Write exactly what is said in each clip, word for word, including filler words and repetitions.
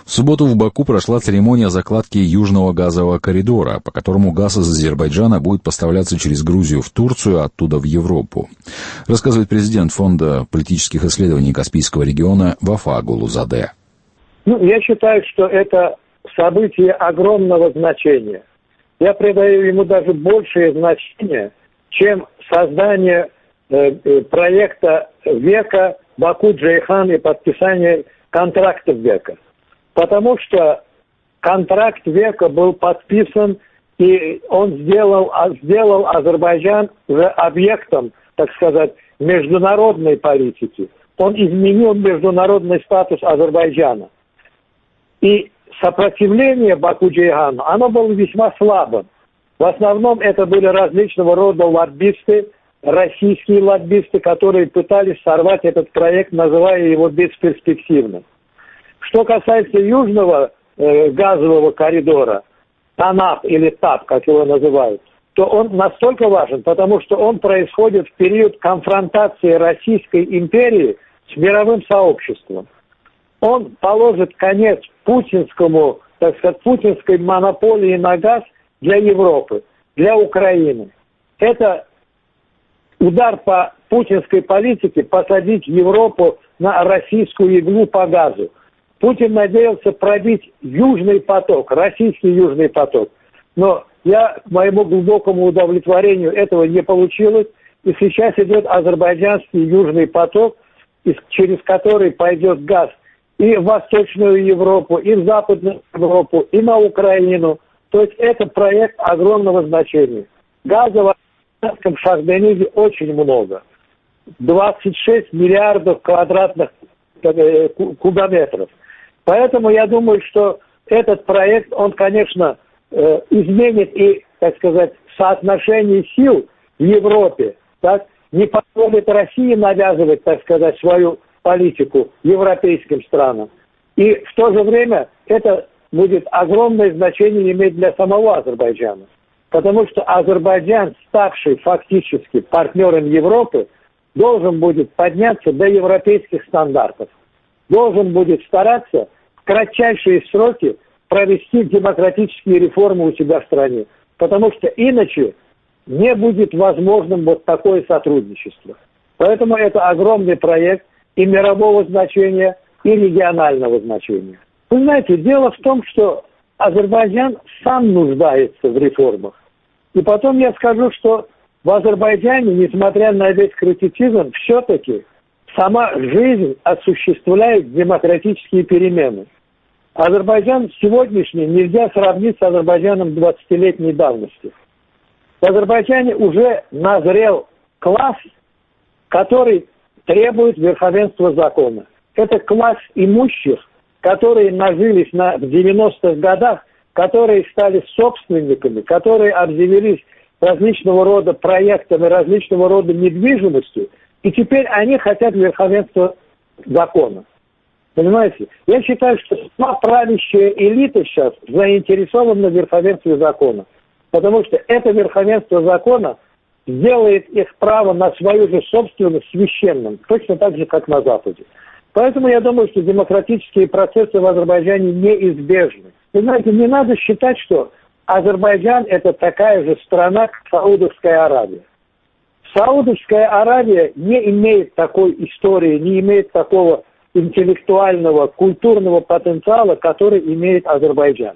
В субботу в Баку прошла церемония закладки Южного газового коридора, по которому газ из Азербайджана будет поставляться через Грузию в Турцию, а оттуда в Европу. Рассказывает президент Фонда политических исследований Каспийского региона Вафа Гулузаде. Ну, я считаю, что это событие огромного значения. Я придаю ему даже большее значение, чем создание э, проекта века Баку-Джейхан и подписание контракта века. Потому что контракт века был подписан, и он сделал, сделал Азербайджан уже объектом, так сказать, международной политики. Он изменил международный статус Азербайджана. И сопротивление Баку-Джейхану, оно было весьма слабым. В основном это были различного рода лоббисты, российские лоббисты, которые пытались сорвать этот проект, называя его бесперспективным. Что касается южного э, газового коридора, ТАНАП или ТАП, как его называют, то он настолько важен, потому что он происходит в период конфронтации Российской империи с мировым сообществом. Он положит конец путинскому, так сказать, путинской монополии на газ для Европы, для Украины. Это удар по путинской политике посадить Европу на российскую иглу по газу. Путин надеялся пробить Южный поток, российский Южный поток. Но я, к моему глубокому удовлетворению, этого не получилось. И сейчас идет азербайджанский Южный поток, через который пойдет газ и в Восточную Европу, и в Западную Европу, и на Украину. То есть это проект огромного значения. Газа в азербайджанском Шахденизе очень много. двадцать шесть миллиардов квадратных кубометров. Поэтому я думаю, что этот проект, он, конечно, э, изменит и, так сказать, соотношение сил в Европе, так, не позволит России навязывать, так сказать, свою политику европейским странам. И в то же время это будет огромное значение иметь для самого Азербайджана. Потому что Азербайджан, ставший фактически партнером Европы, должен будет подняться до европейских стандартов. Должен будет стараться в кратчайшие сроки провести демократические реформы у себя в стране. Потому что иначе не будет возможным вот такое сотрудничество. Поэтому это огромный проект и мирового значения, и регионального значения. Вы знаете, дело в том, что Азербайджан сам нуждается в реформах. И потом я скажу, что в Азербайджане, несмотря на весь критицизм, все-таки сама жизнь осуществляет демократические перемены. Азербайджан сегодняшний нельзя сравнить с Азербайджаном двадцатилетней давности. В Азербайджане уже назрел класс, который требует верховенства закона. Это класс имущих, которые нажились на, в девяностых годах, которые стали собственниками, которые обзавелись различного рода проектами, различного рода недвижимостью, и теперь они хотят верховенства закона. Понимаете? Я считаю, что сама правящая элита сейчас заинтересована в верховенстве закона. Потому что это верховенство закона сделает их право на свою же собственность священным, точно так же, как на Западе. Поэтому я думаю, что демократические процессы в Азербайджане неизбежны. Вы знаете, не надо считать, что Азербайджан – это такая же страна, как Саудовская Аравия. Саудовская Аравия не имеет такой истории, не имеет такого интеллектуального, культурного потенциала, который имеет Азербайджан.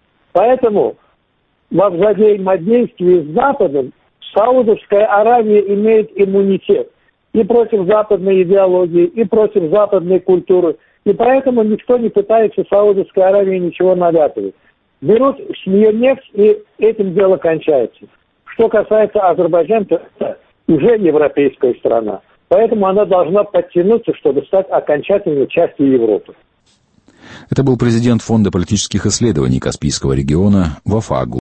Поэтому во взаимодействии с Западом Саудовская Аравия имеет иммунитет и против западной идеологии, и против западной культуры. И поэтому никто не пытается Саудовской Аравии ничего навязывать. Берут с нее нефть, и этим дело кончается. Что касается Азербайджана, то это уже европейская страна. Поэтому она должна подтянуться, чтобы стать окончательной частью Европы. Это был президент Фонда политических исследований Каспийского региона Вафа